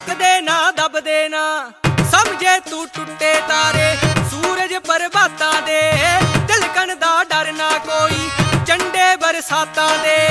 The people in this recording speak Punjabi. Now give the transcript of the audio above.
ਕਦੇ ਨਾ ਦਬਦੇ ਨਾ ਸਮਝੇ ਤੂੰ ਟੁੱਟੇ ਤਾਰੇ ਸੂਰਜ ਪ੍ਰਭਾਤਾਂ ਦੇ ਧਲਕਣ ਦਾ ਡਰ ਨਾ ਕੋਈ ਚੰਡੇ ਬਰਸਾਤਾਂ ਦੇ।